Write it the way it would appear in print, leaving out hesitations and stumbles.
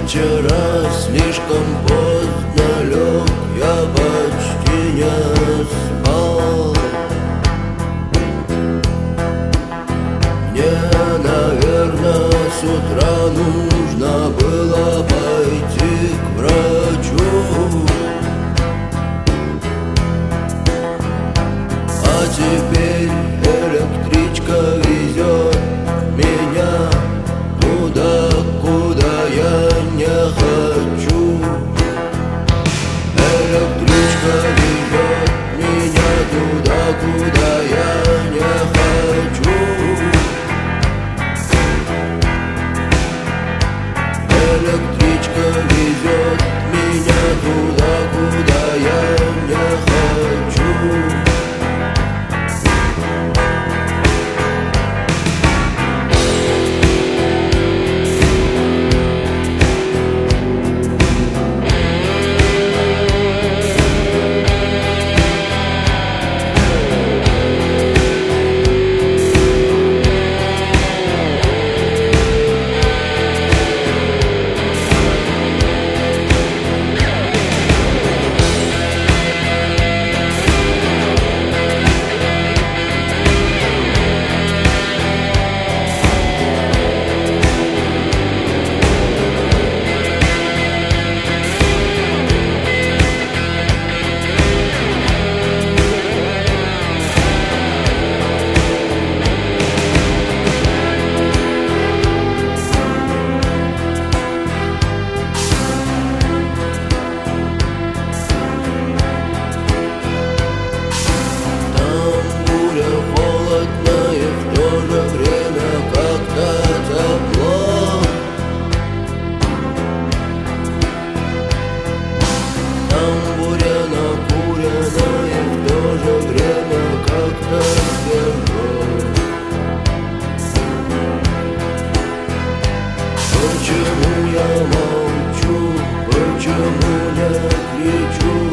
Вчера слишком поздно лег, я почти не спал. Мне, наверное, с утра нужно было пойти к врачу. А теперь электричка везет меня туда, куда я не хочу. Электричка везет меня туда, куда я не хочу. Электричка везет меня туда, куда я не хочу. Почему я молчу, почему не кричу?